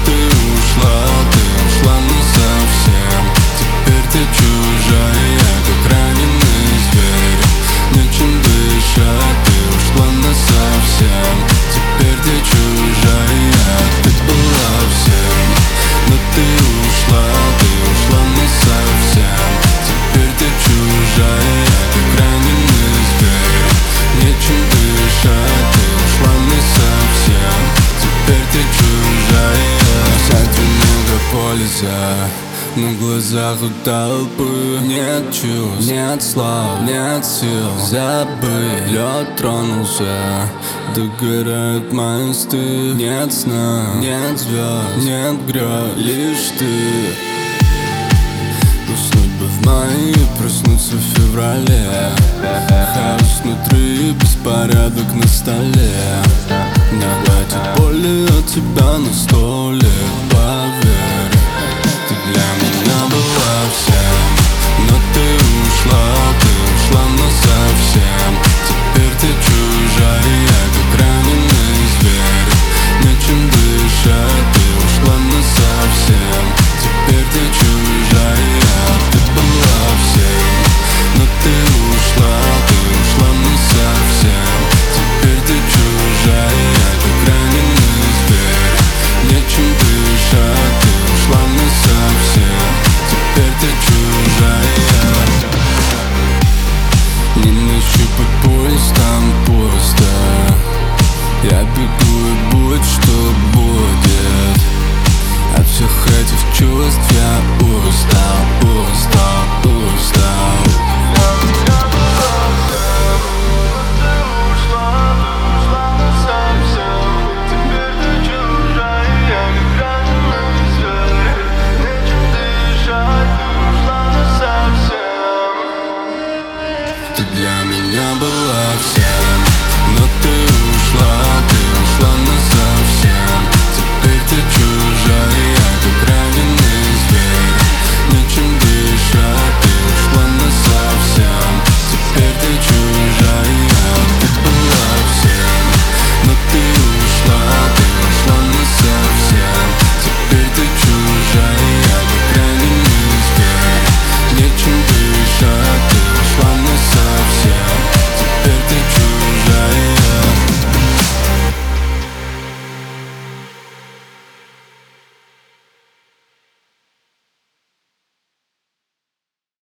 ты ушла насовсем. Теперь ты чужая, как раненый зверь. Нечем дышать, ты ушла насовсем. Теперь ты чужая, ты была всем. Но ты ушла насовсем. Теперь ты чужая, как раненый зверь. Нечем дышать, ты ушла насовсем. Теперь ты чужая. Взять много пользы, на глазах у толпы. Нет чувств, нет слов, нет сил забыть. Лед тронулся, догорают мосты. Нет сна, нет звезд, нет грез, лишь ты. Уснуть бы в мае, проснуться в феврале. Хаос внутри, беспорядок на столе. Не хватит боли от тебя на 100.